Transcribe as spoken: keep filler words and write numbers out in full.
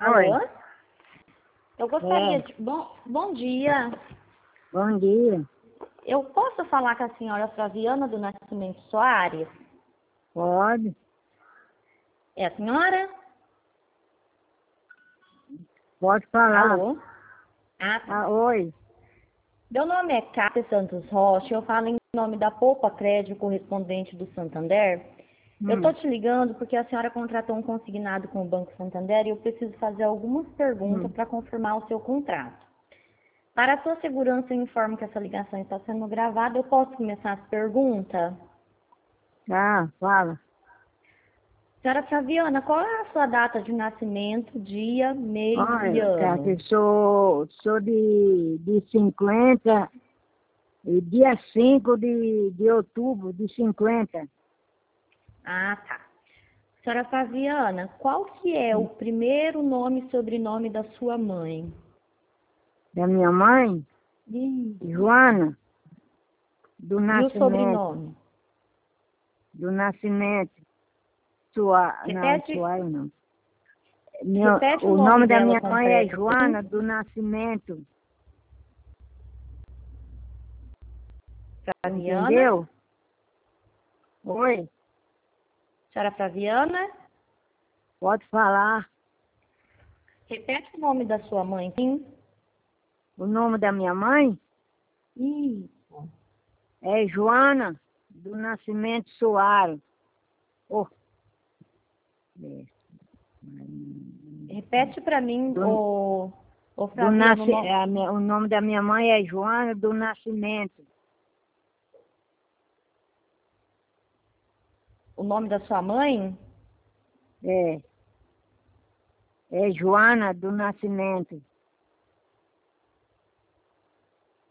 Oi. Alô? Eu gostaria É, de... Bom, bom dia. bom dia. Eu posso falar com a senhora Flaviana do Nascimento Soares? Pode, É a senhora? pode falar. Alô? Ah, tá. Ah, oi. Meu nome é Cátia Santos Rocha. Eu falo em nome da Poupa Crédito correspondente do Santander. Eu Hum, estou te ligando porque a senhora contratou um consignado com o Banco Santander e eu preciso fazer algumas perguntas hum. para confirmar o seu contrato. Para a sua segurança, eu informo que essa ligação está sendo gravada. Eu posso começar as perguntas? Tá, fala. Senhora Flaviana, qual é a sua data de nascimento, dia, mês e Olha, Cátia, ano? sou, sou de, de cinquenta e dia cinco de, de outubro de cinquenta. Ah, tá. Senhora Flaviana, qual que é o primeiro nome e sobrenome da sua mãe? Da minha mãe, Isso. Joana, do E o Nascimento. sobrenome? Do Nascimento. Sua, não, Repete, Suai não. Meu, repete o o nome nome da dela minha mãe é completo, por favor. Joana do Nascimento. Flaviana? Entendeu? Oi, Senhora Flaviana? pode falar. Repete o nome da sua mãe, sim? O nome da minha mãe Isso. é Joana do Nascimento Soares. Oh, é, Repete para mim, do, o, o do Flaviano, o nasci, no- a minha- o nome da minha mãe é Joana do Nascimento. o nome da sua mãe? É, é Joana do Nascimento.